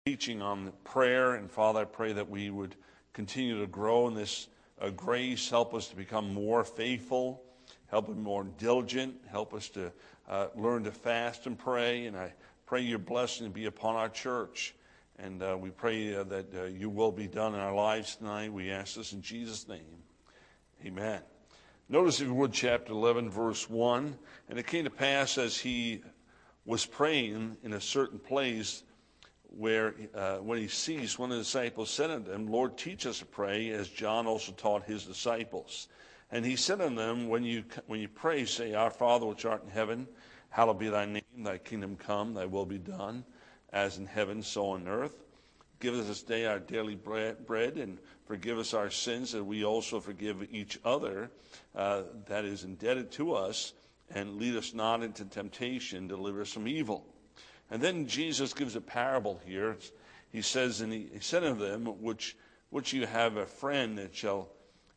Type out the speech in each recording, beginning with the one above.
teaching on prayer. And Father, I pray that we would continue to grow in this grace. Help us to become more faithful. Help us more diligent. Help us to learn to fast and pray. And I pray your blessing be upon our church. And we pray that you will be done in our lives tonight. We ask this in Jesus' name. Amen. Notice, if you would, chapter 11, verse 1. And it came to pass as he was praying in a certain place where when he ceased, one of the disciples said unto him, Lord, teach us to pray, as John also taught his disciples. And he said unto them, when you pray, say, Our Father which art in heaven, hallowed be thy name, thy kingdom come, thy will be done, as in heaven, so on earth. Give us this day our daily bread, and forgive us our sins, that we also forgive each other that is indebted to us, and lead us not into temptation, deliver us from evil. And then Jesus gives a parable here. He says, and he said unto them, which you have a friend that shall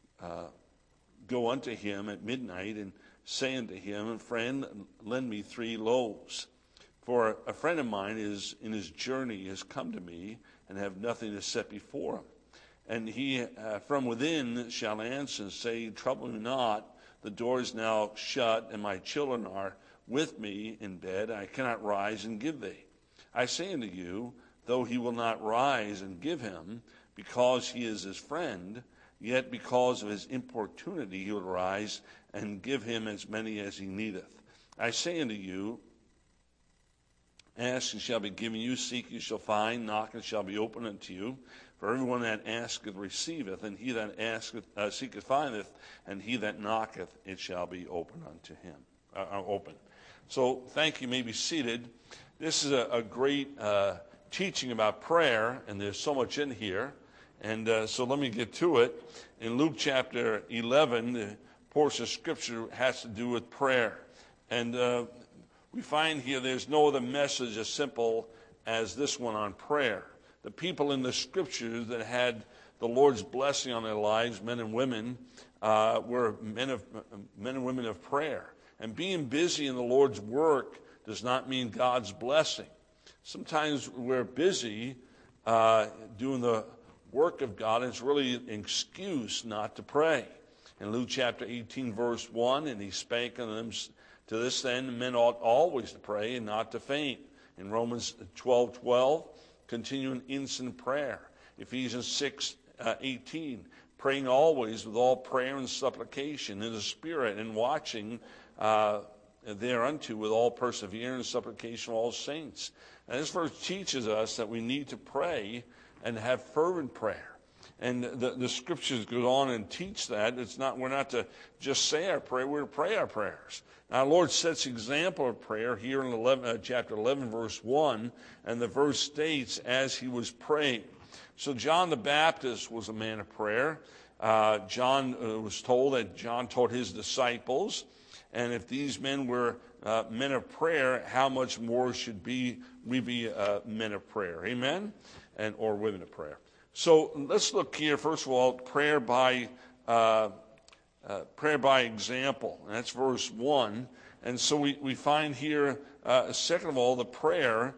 go unto him at midnight, and say unto him, Friend, lend me 3 loaves. For a friend of mine is in his journey has come to me, and have nothing to set before him. And he from within shall answer and say, Trouble me not, the door is now shut, and my children are with me in bed. I cannot rise and give thee. I say unto you, though he will not rise and give him, because he is his friend, yet because of his importunity he will rise and give him as many as he needeth. I say unto you, Ask and shall be given you, seek you shall find, knock and shall be opened unto you. For everyone that asketh receiveth, and he that seeketh findeth, and he that knocketh it shall be opened unto him. Open. So thank you. You may be seated. This is a great teaching about prayer, and there's so much in here. And so let me get to it. In Luke chapter 11, the portion of Scripture has to do with prayer. And we find here there's no other message as simple as this one on prayer. The people in the Scriptures that had the Lord's blessing on their lives, men and women, were men and women of prayer. And being busy in the Lord's work does not mean God's blessing. Sometimes we're busy doing the work of God, and it's really an excuse not to pray. In Luke chapter 18, verse 1, and he spake unto them, To this end, men ought always to pray and not to faint. In Romans 12:12, continue in instant prayer. Ephesians 6:18, praying always with all prayer and supplication in the Spirit, and watching thereunto with all perseverance and supplication of all saints. And this verse teaches us that we need to pray and have fervent prayer. And the Scriptures go on and teach that. We're not to just say our prayer, we're to pray our prayers. Now, our Lord sets the example of prayer here in chapter 11, verse 1, and the verse states, as he was praying. So John the Baptist was a man of prayer. John was told that John taught his disciples, and if these men were men of prayer, how much more should we be men of prayer? Amen? Or women of prayer. So let's look here, first of all, prayer by example. And that's verse 1. And so we find here, second of all, the prayer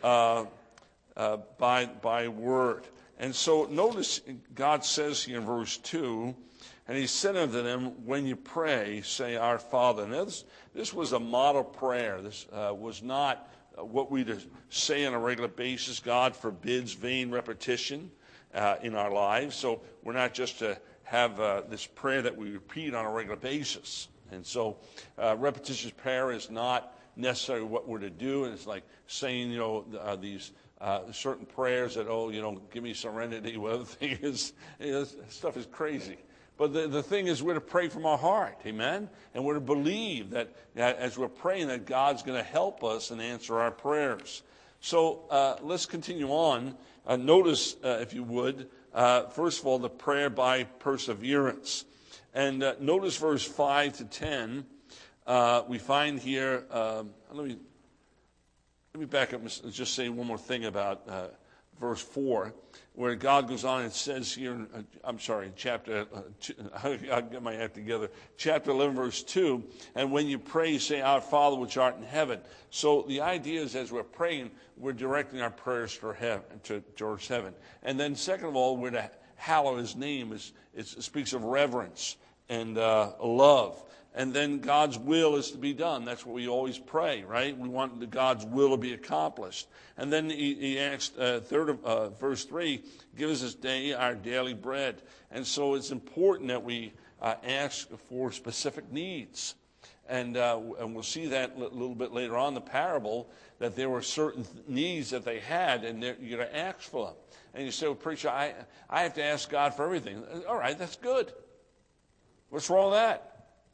by word. And so notice God says here in verse 2, and he said unto them, When you pray, say, Our Father. Now this was a model prayer. This was not what we say on a regular basis. God forbids vain repetition in our lives. So we're not just to have this prayer that we repeat on a regular basis. And so repetitious prayer is not necessarily what we're to do. And it's like saying, these certain prayers that, give me serenity. Well, the thing is, stuff is crazy. But the thing is, we're to pray from our heart, amen? And we're to believe that as we're praying that God's going to help us and answer our prayers. So let's continue on. Notice, if you would, first of all, the prayer by perseverance. And notice verse 5 to 10. We find here, let me back up and just say one more thing about verse 4, where God goes on and says here, chapter, I'll get my act together, chapter 11, verse 2, and when you pray, say, Our Father which art in heaven. So the idea is as we're praying, we're directing our prayers towards heaven. And then second of all, we're to hallow his name. It speaks of reverence and love. And then God's will is to be done. That's what we always pray, right? We want God's will to be accomplished. And then he asks, verse 3, give us this day our daily bread. And so it's important that we ask for specific needs. And we'll see that a little bit later on in the parable, that there were certain needs that they had, and you're going to ask for them. And you say, well, preacher, I have to ask God for everything. All right, that's good. What's wrong with that?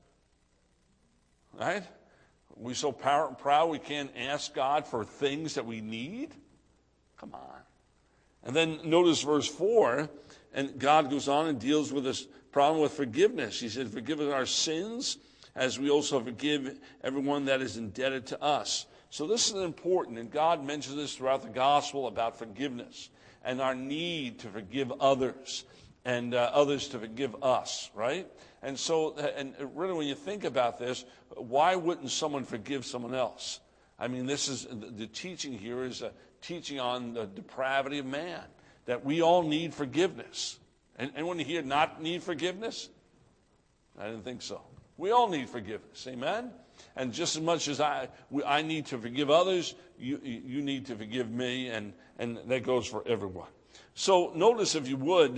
Right? We so proud we can't ask God for things that we need? Come on. And then notice verse 4, and God goes on and deals with this problem with forgiveness. He said, forgive us our sins as we also forgive everyone that is indebted to us. So this is important, and God mentions this throughout the gospel about forgiveness and our need to forgive others and others to forgive us, right? And so, and really when you think about this, why wouldn't someone forgive someone else? I mean, this is, the teaching here is a teaching on the depravity of man, that we all need forgiveness. And anyone here not need forgiveness? I didn't think so. We all need forgiveness, amen? And just as much as I need to forgive others, you need to forgive me, and that goes for everyone. So notice, if you would,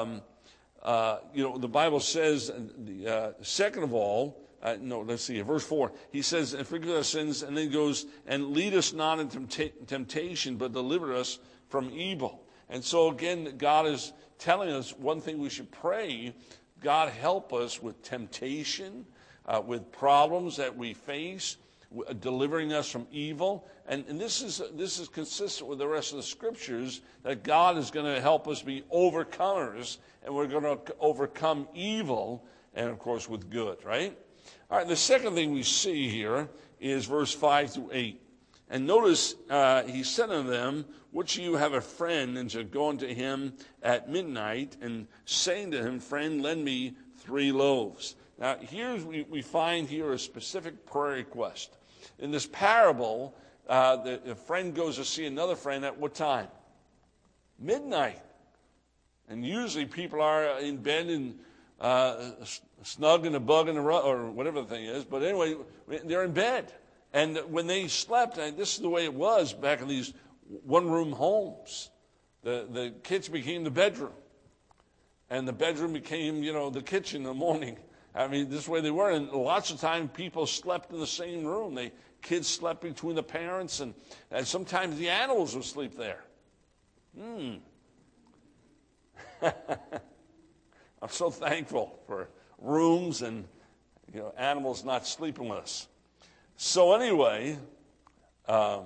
the Bible says, second of all, let's see, verse 4, he says, and forgive our sins, and then goes, and lead us not into temptation, but deliver us from evil. And so again, God is telling us one thing we should pray: God, help us with temptation, with problems that we face, delivering us from evil. And this is consistent with the rest of the scriptures, that God is going to help us be overcomers, and we're going to overcome evil, and of course with good, right? All right, the second thing we see here is verse 5 through 8. And notice, he said unto them, which of you have a friend, and shall go unto him at midnight, and saying to him, Friend, lend me 3 loaves. Now, we find here a specific prayer request. In this parable, the friend goes to see another friend at what time? Midnight. And usually people are in bed and snug in a bug in the rug, or whatever the thing is. But anyway, they're in bed. And when they slept, and this is the way it was back in these one-room homes. The kitchen became the bedroom. And the bedroom became, the kitchen in the morning. I mean, this is the way they were. And lots of times people slept in the same room. Kids slept between the parents, and sometimes the animals would sleep there. I'm so thankful for rooms and animals not sleeping with us. So anyway, the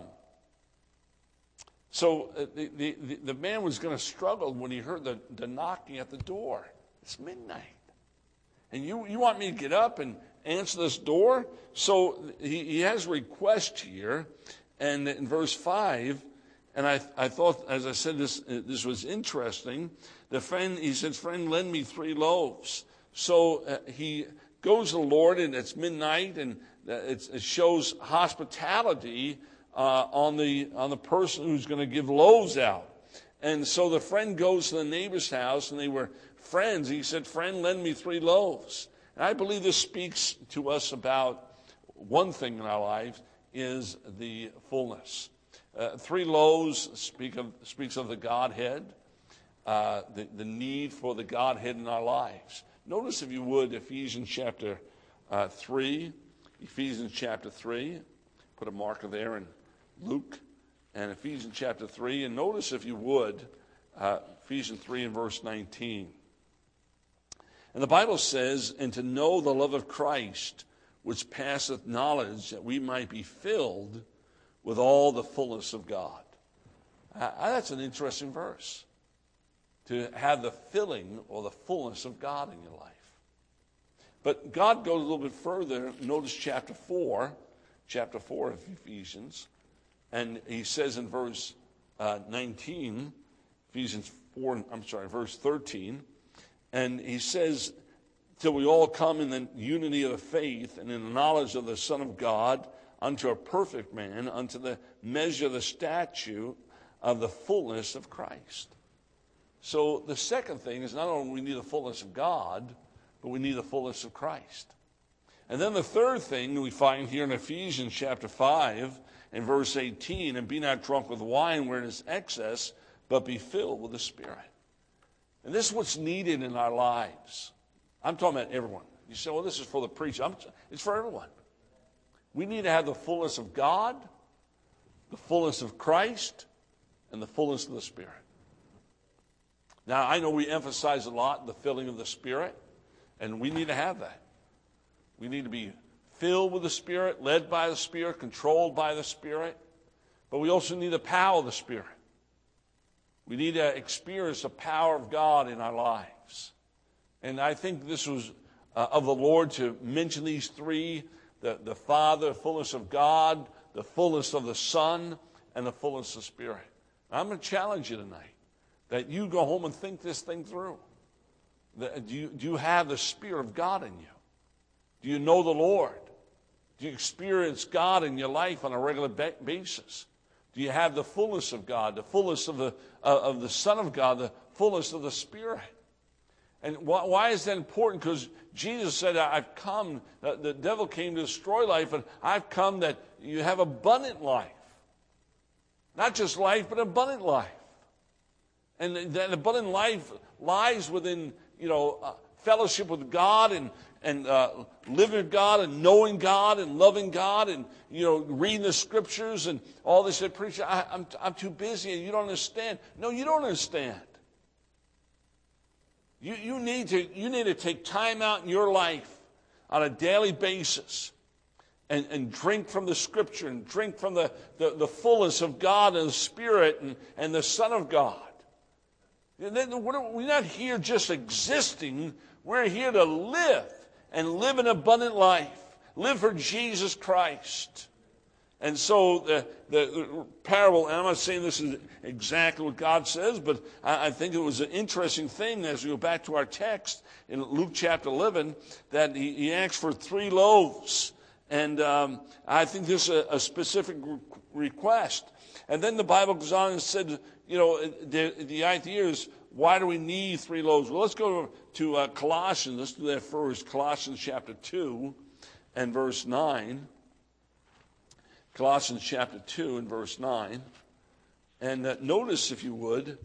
man was going to struggle when he heard the knocking at the door. It's midnight. And you want me to get up and answer this door? So he has a request here, and in verse 5, and I thought, as I said, this was interesting. He says, Friend, lend me 3 loaves. So he goes to the Lord, and it's midnight, and it shows hospitality on the person who's going to give loaves out. And so the friend goes to the neighbor's house, and they were friends. He said, Friend, lend me 3 loaves. And I believe this speaks to us about one thing in our lives, is the fullness. 3 loaves speaks of the Godhead, the need for the Godhead in our lives. Notice, if you would, Ephesians chapter 3. Ephesians chapter 3. Put a marker there in Luke. And Ephesians chapter 3. And notice, if you would, Ephesians 3 and verse 19. And the Bible says, And to know the love of Christ, which passeth knowledge, that we might be filled with all the fullness of God. That's an interesting verse. To have the filling or the fullness of God in your life. But God goes a little bit further. Notice chapter 4 of Ephesians. And he says in verse 19, verse 13. And he says, till we all come in the unity of the faith and in the knowledge of the Son of God, unto a perfect man, unto the measure of the stature of the fullness of Christ. So the second thing is not only we need the fullness of God, but we need the fullness of Christ. And then the third thing we find here in Ephesians chapter 5 and verse 18, and be not drunk with wine wherein is excess, but be filled with the Spirit. And this is what's needed in our lives. I'm talking about everyone. You say, well, this is for the preacher. It's for everyone. We need to have the fullness of God, the fullness of Christ, and the fullness of the Spirit. Now, I know we emphasize a lot the filling of the Spirit, and we need to have that. We need to be filled with the Spirit, led by the Spirit, controlled by the Spirit, but we also need the power of the Spirit. We need to experience the power of God in our lives. And I think this was of the Lord to mention these three, the Father, the fullness of God, the fullness of the Son, and the fullness of the Spirit. I'm going to challenge you tonight that you go home and think this thing through. Do you have the Spirit of God in you? Do you know the Lord? Do you experience God in your life on a regular basis? Do you have the fullness of God, the fullness of the Son of God, the fullness of the Spirit? And why is that important? Because Jesus said, I've come, the devil came to destroy life, and I've come that you have abundant life. Not just life, but abundant life. And that abundant life lies within, fellowship with God and living with God and knowing God and loving God and, reading the Scriptures and all this. Preacher, I'm too busy and you don't understand. No, you don't understand. You need to take time out in your life on a daily basis and drink from the Scripture and drink from the fullness of God and the Spirit and the Son of God. We're not here just existing. We're here to live and live an abundant life. Live for Jesus Christ. And so the parable, and I'm not saying this is exactly what God says, but I think it was an interesting thing as we go back to our text in Luke chapter 11, that he asked for 3 loaves. And I think this is a specific request. And then the Bible goes on and said, the idea is, why do we need 3 loaves? Well, let's go to Colossians. Let's do that first. Colossians chapter 2 and verse 9. Colossians chapter 2 and verse 9. And notice, if you would,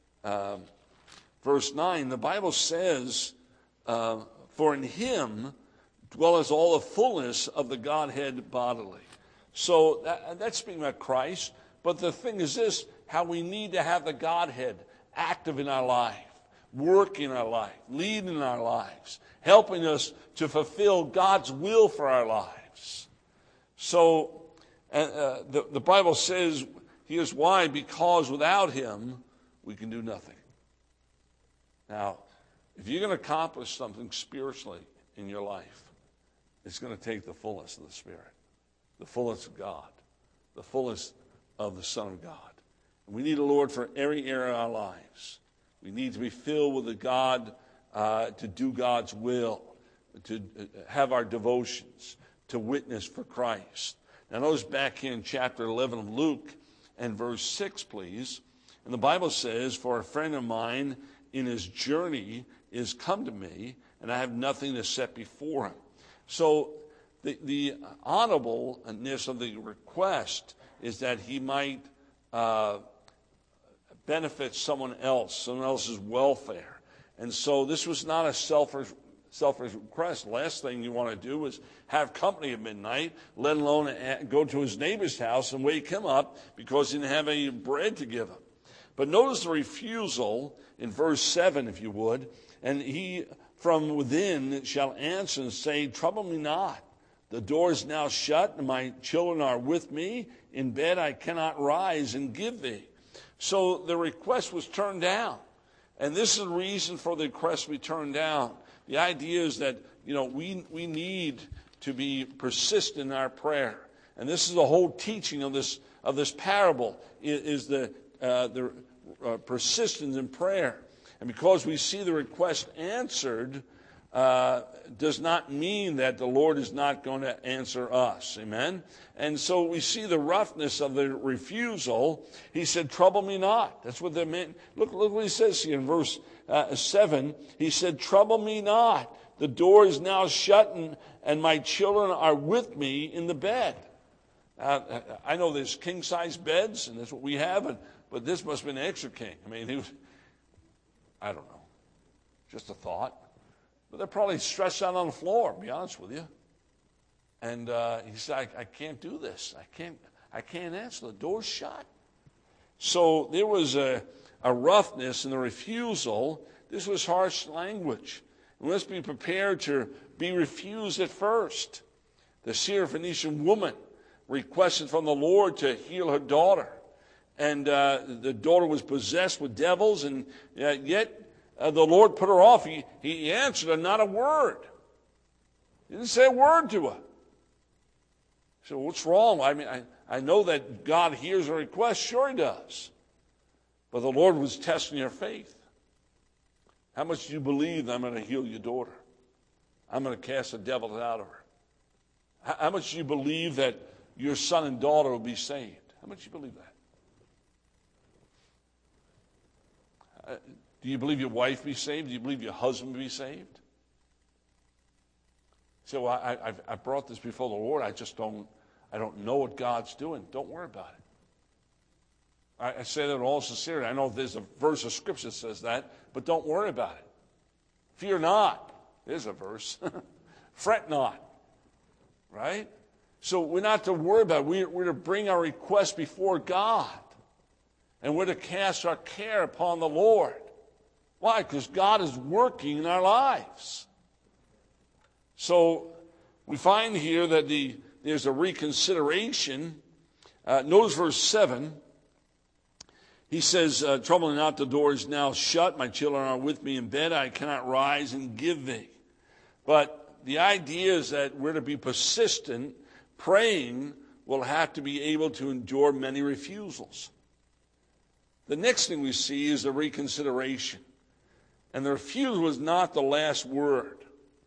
verse 9, the Bible says, for in him dwelleth all the fullness of the Godhead bodily. So that's speaking about Christ. But the thing is this, how we need to have the Godhead active in our life, working in our life, leading in our lives, helping us to fulfill God's will for our lives. So the Bible says, here's why, because without him, we can do nothing. Now, if you're going to accomplish something spiritually in your life, it's going to take the fullness of the Spirit, the fullness of God, the fullness of the Son of God. And we need the Lord for every area of our lives. We need to be filled with the God to do God's will, to have our devotions, to witness for Christ. Now notice back here in chapter 11 of Luke and verse 6, please. And the Bible says, for a friend of mine in his journey is come to me, and I have nothing to set before him. So the honorableness of the request is that he might benefit someone else's welfare. And so this was not a selfish request. Last thing you want to do is have company at midnight, let alone go to his neighbor's house and wake him up because he didn't have any bread to give him. But notice the refusal in verse 7, if you would. And he from within shall answer and say, trouble me not. The door is now shut, and my children are with me. In bed I cannot rise and give thee. So the request was turned down. And this is the reason for the request to be turned down. The idea is that, we need to be persistent in our prayer. And this is the whole teaching of this parable, is the persistence in prayer. And because we see the request answered, does not mean that the Lord is not going to answer us. Amen? And so we see the roughness of the refusal. He said, trouble me not. That's what that meant. Look what he says here in verse 7. He said, trouble me not. The door is now shut, and my children are with me in the bed. I know there's king-size beds, and that's what we have, but this must have been an extra king. I mean, I don't know, just a thought. But they're probably stretched out on the floor, to be honest with you. And he said, I can't do this. I can't answer. The door's shut. So there was a roughness in the refusal. This was harsh language. We must be prepared to be refused at first. The Syrophoenician woman requested from the Lord to heal her daughter. And the daughter was possessed with devils, and yet the Lord put her off. He answered her not a word. He didn't say a word to her. So what's wrong? I mean, I know that God hears a request. Sure he does. But the Lord was testing your faith. How much do you believe that I'm going to heal your daughter? I'm going to cast the devil out of her. How much do you believe that your son and daughter will be saved? How much do you believe that? Do you believe your wife be saved? Do you believe your husband be saved? So I brought this before the Lord. I don't know what God's doing. Don't worry about it. I say that in all sincerity. I know there's a verse of Scripture that says that, but don't worry about it. Fear not. There's a verse. Fret not. Right? So we're not to worry about it. We're to bring our request before God. And we're to cast our care upon the Lord. Why? Because God is working in our lives. So we find here that there's a reconsideration. Notice verse 7. He says, trouble me not, the door is now shut. My children are with me in bed. I cannot rise and give thee. But the idea is that we're to be persistent. Praying will have to be able to endure many refusals. The next thing we see is the reconsideration. And the refusal was not the last word.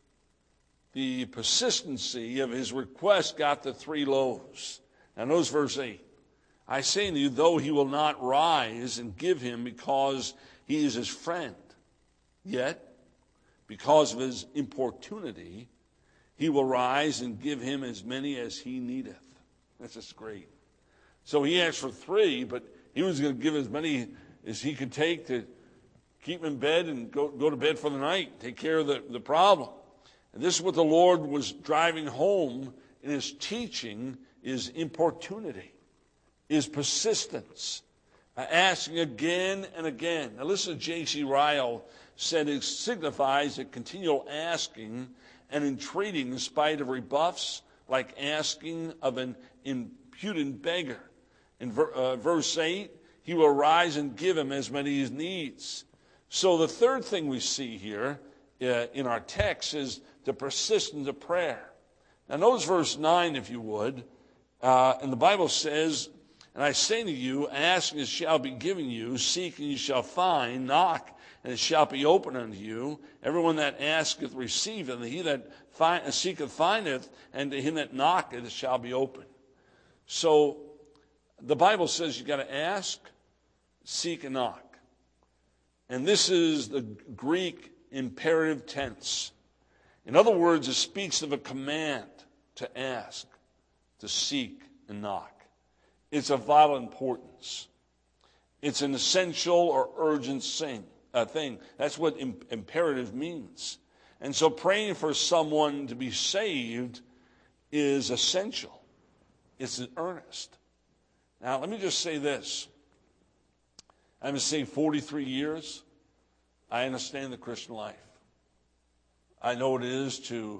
The persistency of his request got the 3 loaves. Now notice verse 8. I say to you, though he will not rise and give him because he is his friend, yet, because of his importunity, he will rise and give him as many as he needeth. That's just great. So he asked for 3, but he was going to give as many as he could take to keep him in bed and go to bed for the night, take care of the problem. And this is what the Lord was driving home in his teaching, is importunity, is persistence, asking again and again. Now listen to J.C. Ryle said it signifies a continual asking and entreating in spite of rebuffs, like asking of an impudent beggar. In verse 8, he will rise and give him as many as needs. So the third thing we see here in our text is the persistence of prayer. Now notice verse 9, if you would. And the Bible says, and I say to you, ask and it shall be given you, seek and you shall find, knock and it shall be opened unto you. Everyone that asketh receiveth, and he that seeketh findeth, and to him that knocketh it shall be opened. So the Bible says you've got to ask, seek, and knock. And this is the Greek imperative tense. In other words, it speaks of a command to ask, to seek, and knock. It's of vital importance. It's an essential or urgent thing. That's what imperative means. And so praying for someone to be saved is essential. It's an earnest. Now, let me just say this. I've been saved 43 years. I understand the Christian life. I know what it is to,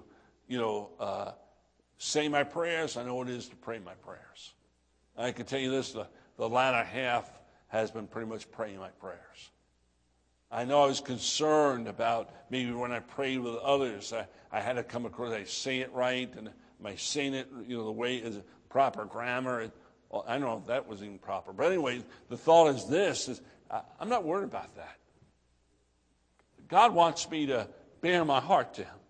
say my prayers. I know what it is to pray my prayers. I can tell you this, the latter half has been pretty much praying my prayers. I know I was concerned about maybe when I prayed with others, I had to come across, I say it right, and am I saying it, the way is proper grammar? I don't know if that was even proper. But anyway, the thought is this, is I'm not worried about that. God wants me to bear my heart to him.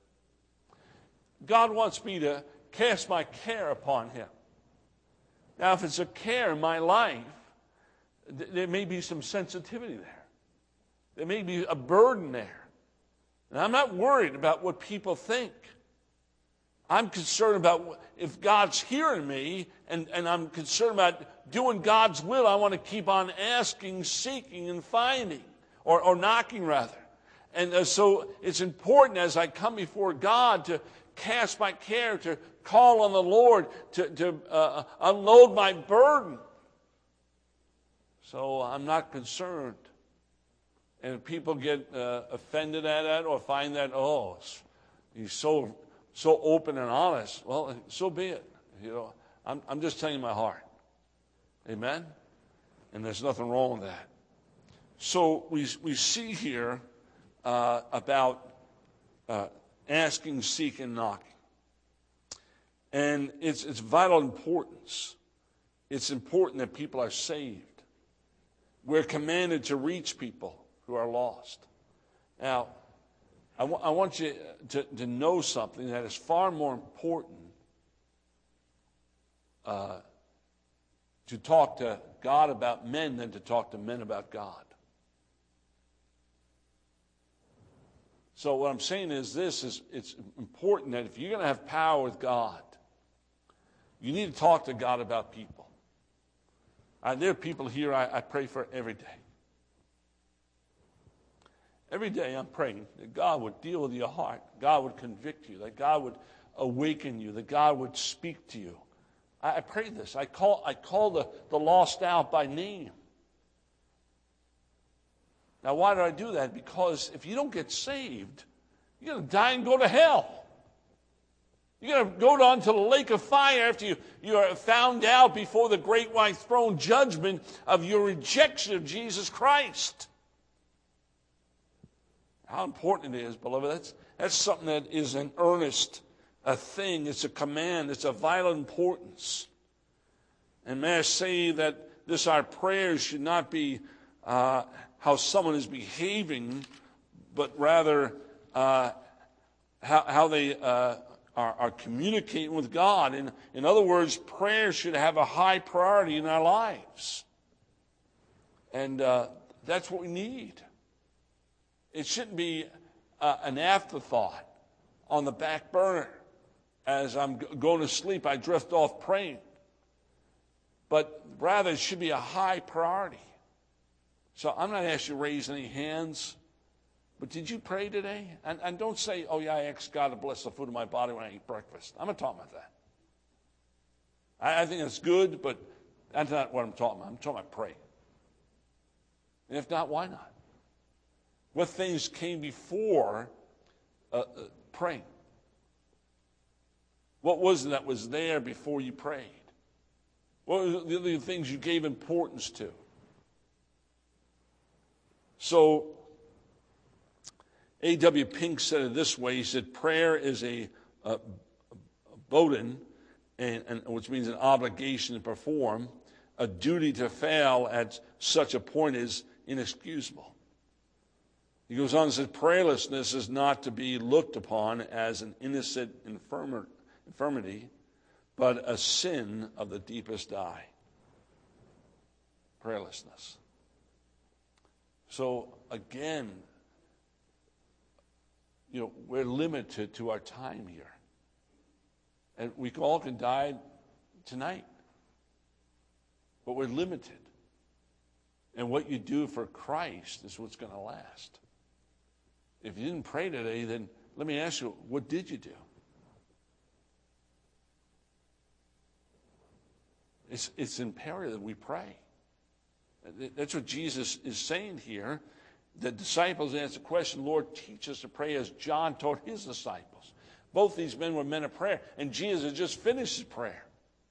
God wants me to cast my care upon him. Now, if it's a care in my life, there may be some sensitivity there. There may be a burden there. And I'm not worried about what people think. I'm concerned about if God's hearing me, and I'm concerned about doing God's will. I want to keep on asking, seeking, and finding, or knocking rather. And so it's important as I come before God to cast my care, to call on the Lord, to unload my burden. So I'm not concerned. And if people get offended at that or find that, he's so open and honest, well, so be it. I'm just telling you my heart. Amen? And there's nothing wrong with that. So we see here about asking, seeking, knocking. And it's vital importance. It's important that people are saved. We're commanded to reach people who are lost. Now, I want you to know something that is far more important to talk to God about men than to talk to men about God. So what I'm saying is it's important that if you're going to have power with God, you need to talk to God about people. There are people here I pray for every day. Every day I'm praying that God would deal with your heart. God would convict you. That God would awaken you. That God would speak to you. I pray this. I call the lost out by name. Now, why do I do that? Because if you don't get saved, you're going to die and go to hell. You're going to go down to the lake of fire after you are found out before the great white throne judgment of your rejection of Jesus Christ. How important it is, beloved. That's something that is an earnest thing. It's a command. It's of vital importance. And may I say that our prayers should not be how someone is behaving, but rather how they are communicating with God. In other words, prayer should have a high priority in our lives. And that's what we need. It shouldn't be an afterthought on the back burner. As I'm going to sleep, I drift off praying. But rather, it should be a high priority. So I'm not asking you to raise any hands, but did you pray today? And don't say, I asked God to bless the food of my body when I eat breakfast. I'm not talking about that. I think that's good, but that's not what I'm talking about. I'm talking about praying. And if not, why not? What things came before praying? What was it that was there before you prayed? What were the things you gave importance to? So, A.W. Pink said it this way. He said, prayer is a bodin, which means an obligation to perform. A duty to fail at such a point is inexcusable. He goes on and says, prayerlessness is not to be looked upon as an innocent infirmity, but a sin of the deepest dye. Prayerlessness. So again, we're limited to our time here. And we all can die tonight. But we're limited. And what you do for Christ is what's going to last. If you didn't pray today, then let me ask you, what did you do? It's imperative that we pray. That's what Jesus is saying here. The disciples asked the question, Lord, teach us to pray as John taught his disciples. Both these men were men of prayer, and Jesus had just finished his prayer.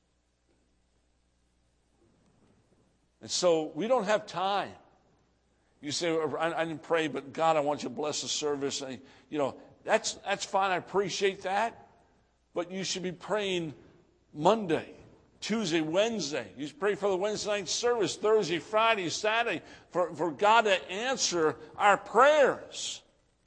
And so we don't have time. You say, I didn't pray, but God, I want you to bless the service. That's fine. I appreciate that. But you should be praying Monday, Tuesday, Wednesday. You pray for the Wednesday night service, Thursday, Friday, Saturday, for God to answer our prayers.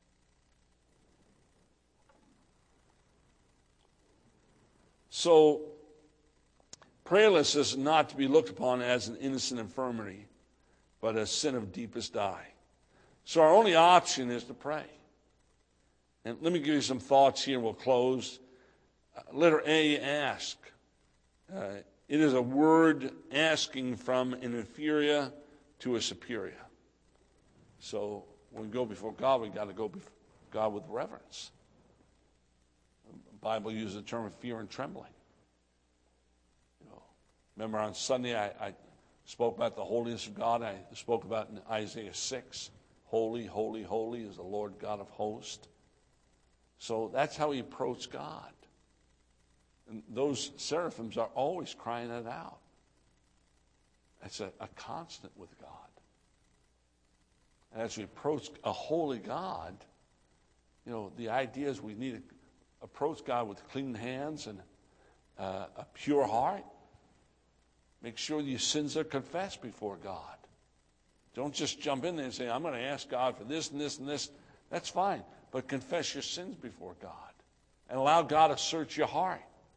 So, prayerlessness is not to be looked upon as an innocent infirmity, but a sin of deepest dye. So our only option is to pray. And let me give you some thoughts here and we'll close. Letter A, ask. It is a word asking from an inferior to a superior. So when we go before God, we've got to go before God with reverence. The Bible uses the term of fear and trembling. Remember on Sunday I spoke about the holiness of God. I spoke about in Isaiah 6. Holy, holy, holy is the Lord God of hosts. So that's how we approach God. And those seraphims are always crying it out. It's a constant with God. And as we approach a holy God, the idea is we need to approach God with clean hands and a pure heart. Make sure your sins are confessed before God. Don't just jump in there and say, I'm going to ask God for this and this and this. That's fine. But confess your sins before God. And allow God to search your heart.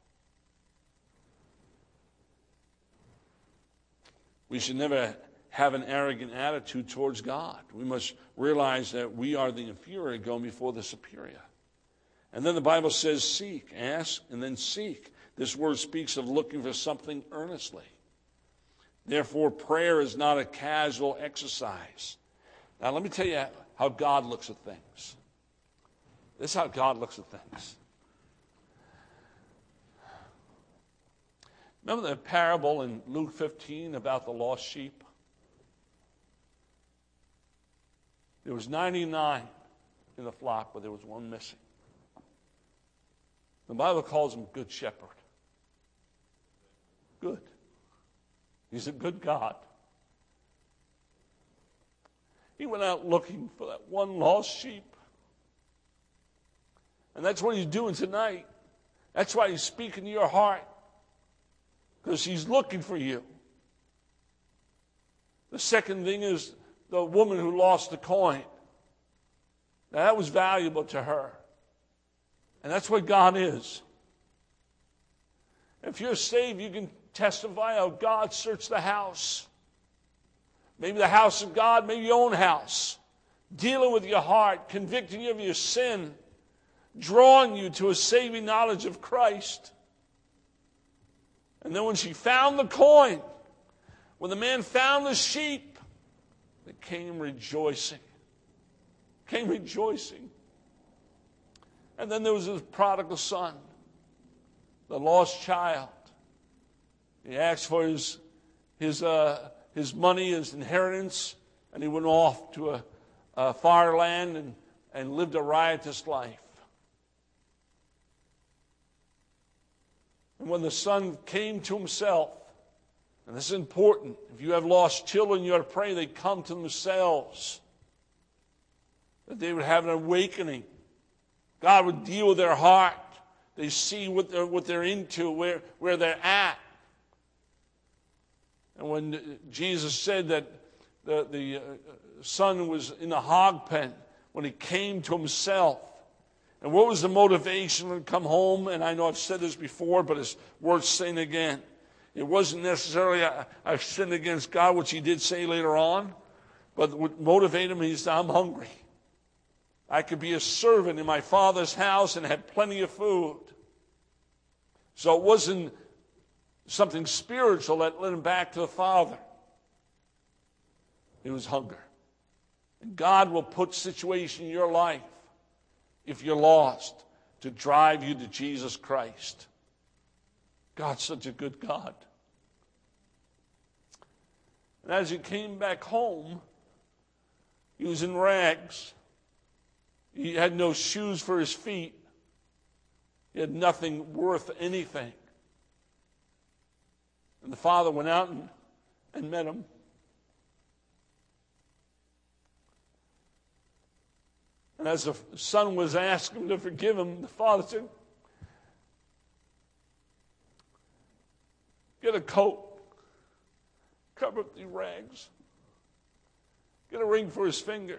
We should never have an arrogant attitude towards God. We must realize that we are the inferior going before the superior. And then the Bible says seek, ask, and then seek. This word speaks of looking for something earnestly. Therefore, prayer is not a casual exercise. Now, let me tell you how God looks at things. This is how God looks at things. Remember the parable in Luke 15 about the lost sheep? There was 99 in the flock, but there was one missing. The Bible calls him Good Shepherd. Good. He's a good God. He went out looking for that one lost sheep. And that's what he's doing tonight. That's why he's speaking to your heart. Because he's looking for you. The second thing is the woman who lost the coin. Now that was valuable to her. And that's what God is. If you're saved, you can testify how God searched the house. Maybe the house of God, maybe your own house. Dealing with your heart, convicting you of your sin, drawing you to a saving knowledge of Christ. And then when she found the coin, when the man found the sheep, they came rejoicing. Came rejoicing. And then there was his prodigal son, the lost child. He asked for his money, his inheritance, and he went off to a far land and lived a riotous life. And when the son came to himself, and this is important, if you have lost children, you ought to pray they come to themselves, that they would have an awakening. God would deal with their heart. They see what they're into, where they're at. And when Jesus said that the son was in the hog pen, when he came to himself, and what was the motivation to come home? And I know I've said this before, but it's worth saying again. It wasn't necessarily I've sinned against God, which he did say later on, but what motivated him is I'm hungry. I could be a servant in my father's house and have plenty of food. So it wasn't something spiritual that led him back to the Father. It was hunger. And God will put situation in your life, if you're lost, to drive you to Jesus Christ. God's such a good God. And as he came back home, he was in rags. He had no shoes for his feet. He had nothing worth anything. And the father went out and met him. And as the son was asking him to forgive him, the father said, get coat covered with these rags. Get a ring for his finger.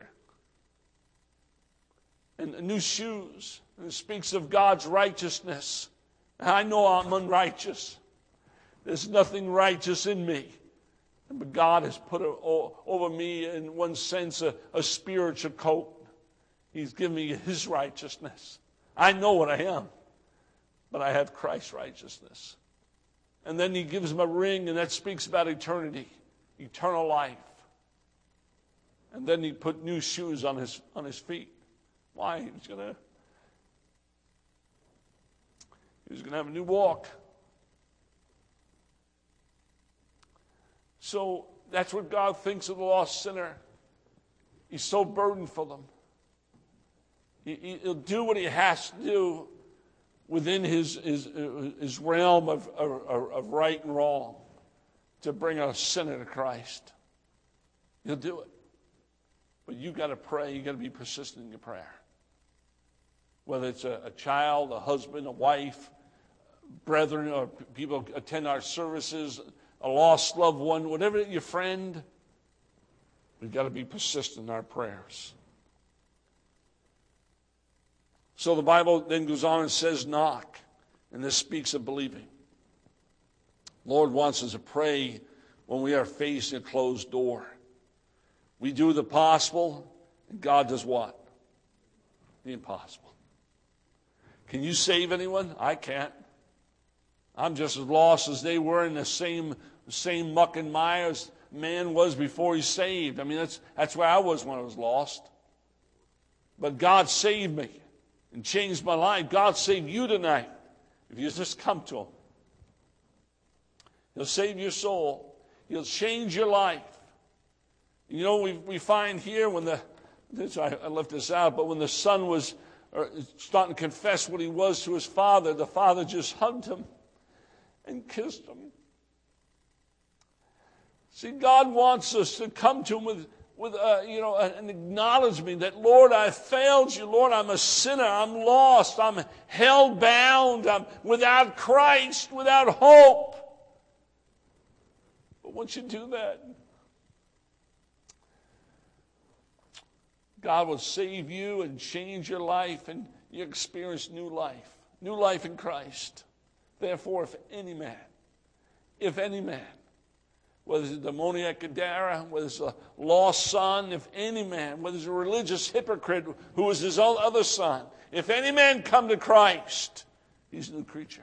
And new shoes. And it speaks of God's righteousness. I know I'm unrighteous. There's nothing righteous in me. But God has put over me, in one sense, a spiritual coat. He's given me his righteousness. I know what I am, but I have Christ's righteousness. And then he gives him a ring, and that speaks about eternity, eternal life. And then he put new shoes on his feet. Why? He was going to have a new walk. So that's what God thinks of the lost sinner. He's so burdened for them. He'll do what he has to do within his realm of right and wrong to bring a sinner to Christ. He'll do it. But you've got to pray. You've got to be persistent in your prayer. Whether it's a child, a husband, a wife, brethren, or people attend our services, a lost loved one, whatever, your friend, we've got to be persistent in our prayers. So the Bible then goes on and says, knock. And this speaks of believing. Lord wants us to pray when we are facing a closed door. We do the possible, and God does what? The impossible. Can you save anyone? I can't. I'm just as lost as they were in the same muck and mire as man was before he saved. I mean, that's where I was when I was lost. But God saved me and changed my life. God saved you tonight if you just come to him. He'll save your soul. He'll change your life. You know, we find here when I left this out, but when the son was starting to confess what he was to his father, the father just hugged him and kissed him. See, God wants us to come to him with an acknowledgement that, Lord, I failed you. Lord, I'm a sinner. I'm lost. I'm held bound. I'm without Christ, without hope. But once you do that, God will save you and change your life, and you experience new life in Christ. Therefore, if any man, whether it's a demoniac Gadara, whether it's a lost son, if any man, whether it's a religious hypocrite who is his own other son, if any man come to Christ, he's a new creature.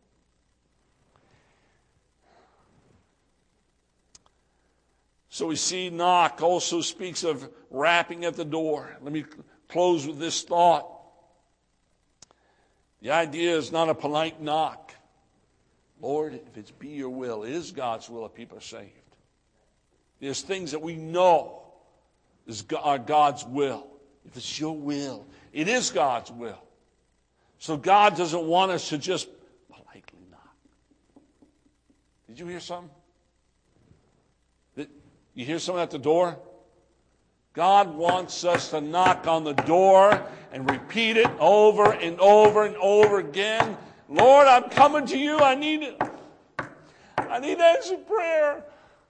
So we see knock also speaks of rapping at the door. Let me close with this thought. The idea is not a polite knock. Lord, if it's be your will, it is God's will that people are saved. There's things that we know are God's will. If it's your will, it is God's will. So God doesn't want us to just politely knock. Did you hear something? You hear someone at the door? God wants us to knock on the door and repeat it over and over and over again. Lord, I'm coming to you. I need answered prayer.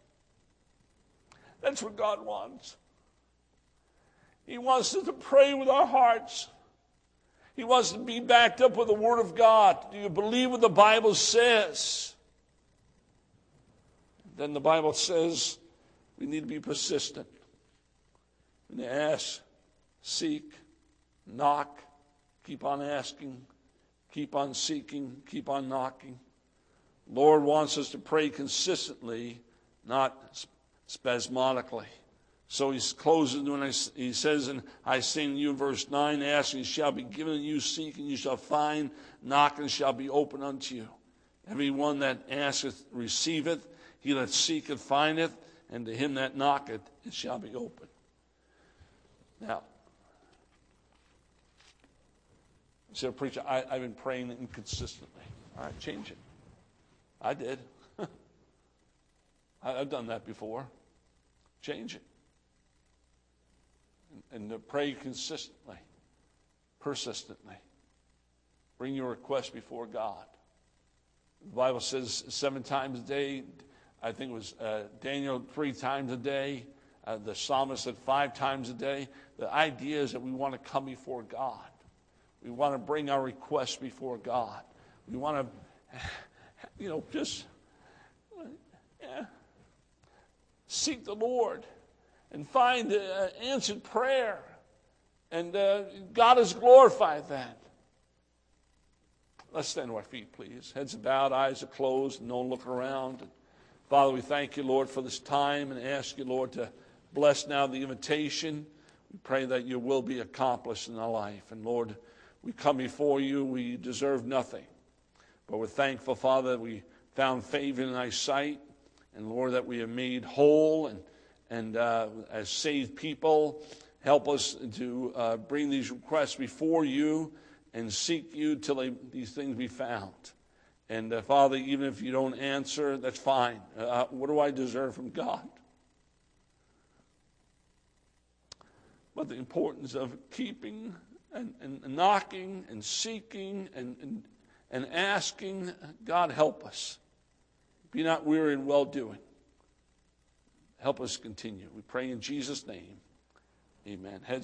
That's what God wants. He wants us to pray with our hearts. He wants to be backed up with the Word of God. Do you believe what the Bible says? Then the Bible says we need to be persistent. We need to ask, seek, knock, keep on asking, keep on seeking, keep on knocking. Lord wants us to pray consistently, not spasmodically. So he closes when he says, and I say to you in verse 9, ask and it shall be given to you, seek and you shall find, knock and it shall be opened unto you. Everyone that asketh receiveth, he that seeketh findeth, and to him that knocketh it shall be opened. Now, I said, preacher, I've been praying inconsistently. All right, change it. I did. I've done that before. Change it. And to pray consistently, persistently. Bring your request before God. The Bible says 7 times a day. I think it was Daniel 3 times a day. The psalmist said 5 times a day. The idea is that we want to come before God. We want to bring our requests before God. We want to, just seek the Lord and find answered prayer. And God has glorified that. Let's stand to our feet, please. Heads are bowed, eyes are closed, and no one look around. And Father, we thank you, Lord, for this time and ask you, Lord, to bless now the invitation. We pray that your will be accomplished in our life. And Lord, we come before you. We deserve nothing. But we're thankful, Father, that we found favor in thy sight. And Lord, that we are made whole and as saved people. Help us to bring these requests before you and seek you till these things be found. And Father, even if you don't answer, that's fine. What do I deserve from God? But the importance of keeping and knocking and seeking and asking, God, help us. Be not weary in well-doing. Help us continue. We pray in Jesus' name. Amen. Heads